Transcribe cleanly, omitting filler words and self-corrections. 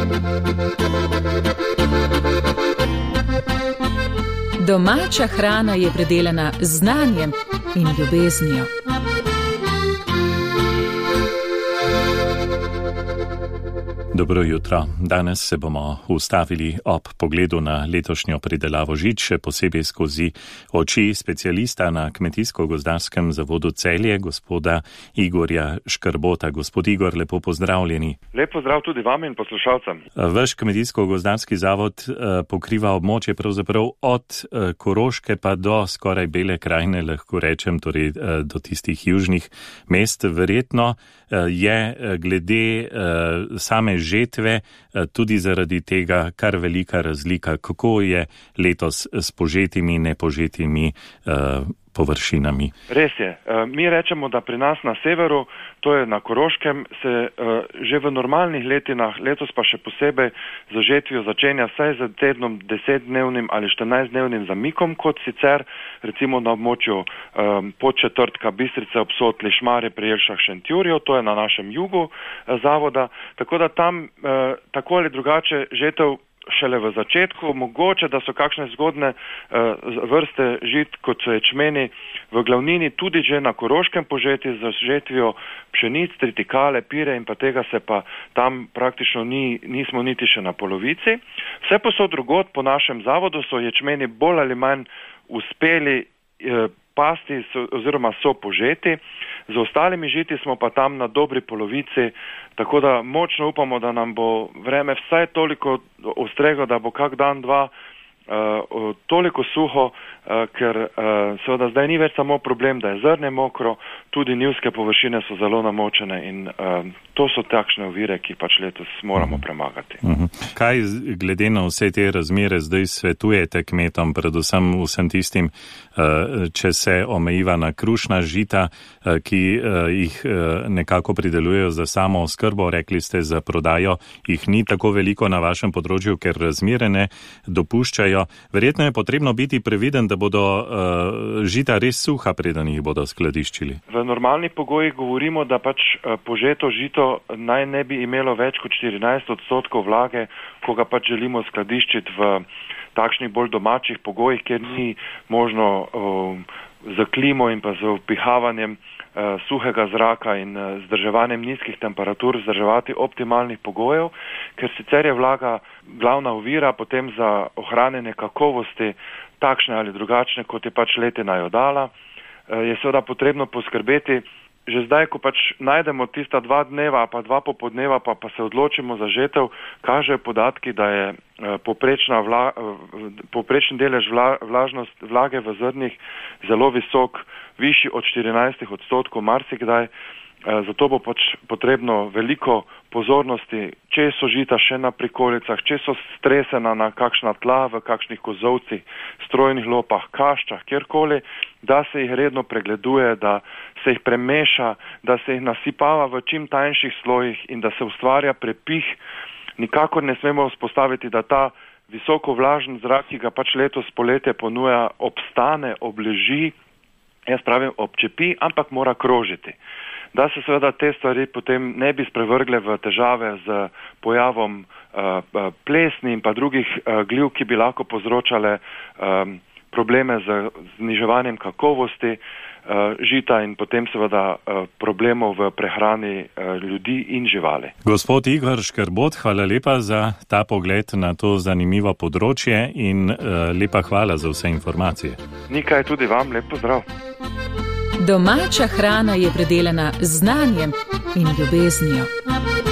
Domača hrana je predelana z znanjem in ljubeznijo. Dobro jutro. Danes se bomo ustavili ob pogledu na letošnjo pridelavo žit, še posebej skozi oči specialista na Kmetijsko-gozdarskem zavodu Celje, gospoda Igorja Škrbota. Gospod Igor, lepo pozdravljeni. Lep pozdrav tudi vam in poslušalcem. Vaš Kmetijsko-gozdarski zavod pokriva območje pravzaprav od Koroške pa do skoraj Bele krajine, lahko rečem, torej do tistih južnih mest. Verjetno je glede same žetve tudi zaradi tega kar velika razlika. Kako je letos s požetimi in nepožetimi površinami? Res je. Mi rečemo, da pri nas na severu, to je na Koroškem, se že v normalnih letinah, letos pa še posebej z žetvijo začenja vsaj z tednom 10-dnevnim ali 14-dnevnim zamikom, kot sicer recimo na območju Podčetrtka, Bistrice, Obsotli, Šmarje pri Jelšah, Šentjurju, to je na našem jugu zavoda, tako da tam tako ali drugače žetev šele v začetku, mogoče, da so kakšne zgodne vrste žit, kot so ječmeni, v glavnini tudi že na Koroškem požeti z žetvijo pšenic, tritikale, pire in pa tega se pa tam praktično nismo niti še na polovici. Vse posod drugod po našem zavodu so ječmeni bolj ali manj uspeli pasti oziroma so požeti. Z ostalimi žiti smo pa tam na dobri polovici, tako da močno upamo, da nam bo vreme vsaj toliko ostrego, da bo kak dan, dva toliko suho, ker seveda zdaj ni več samo problem, da je zrnje mokro, tudi njivske površine so zelo namočene in to so takšne ovire, ki pač letos moramo premagati. Kaj glede na vse te razmere zdaj svetujete kmetom, predvsem vsem tistim, če se omejiva na krušna žita, ki jih nekako pridelujejo za samo oskrbo, rekli ste za prodajo, jih ni tako veliko na vašem področju, ker razmere ne dopuščajo. Verjetno je potrebno biti previden, da bodo žita res suha, preden jih bodo skladiščili. V normalnih pogojih govorimo, da pač požeto žito naj ne bi imelo več kot 14% vlage, ko ga pač želimo skladiščiti v takšnih bolj domačih pogojih, kjer ni možno za klimo in pa za vpihavanjem suhega zraka in zdrževanjem nizkih temperatur vzdrževati optimalnih pogojev, ker sicer je vlaga glavna ovira potem za ohranjanje kakovosti takšne ali drugačne, kot je pač letina jo dala. Je seveda potrebno poskrbeti, že zdaj, ko pač najdemo tista 2 dneva pa 2 popoldneva pa se odločimo za žetev, kažejo podatki, da je povprečni delež vlage v zrnih zelo visok, višji od 14%, marsikdaj. Zato bo pač potrebno veliko pozornosti, če so žita še na prikolicah, če so stresena na kakšna tla, v kakšnih kozovcih, strojnih lopah, kaščah, kjerkoli, da se jih redno pregleduje, da se jih premeša, da se jih nasipava v čim tanjših slojih in da se ustvarja prepih. Nikakor ne smemo vzpostaviti, da ta visoko vlažen zrak, ki ga pač letos poletje ponuja, obstane, obleži, jaz pravim občepi, ampak mora krožiti. Da se seveda te stvari potem ne bi sprevrgle v težave z pojavom plesni in pa drugih gljiv, ki bi lahko povzročale probleme z zniževanjem kakovosti žita in potem seveda problemov v prehrani ljudi in živali. Gospod Igor Škrbot, hvala lepa za ta pogled na to zanimivo področje in lepa hvala za vse informacije. Nikaj, tudi vam lep pozdrav. Domača hrana je predelana z znanjem in ljubeznijo.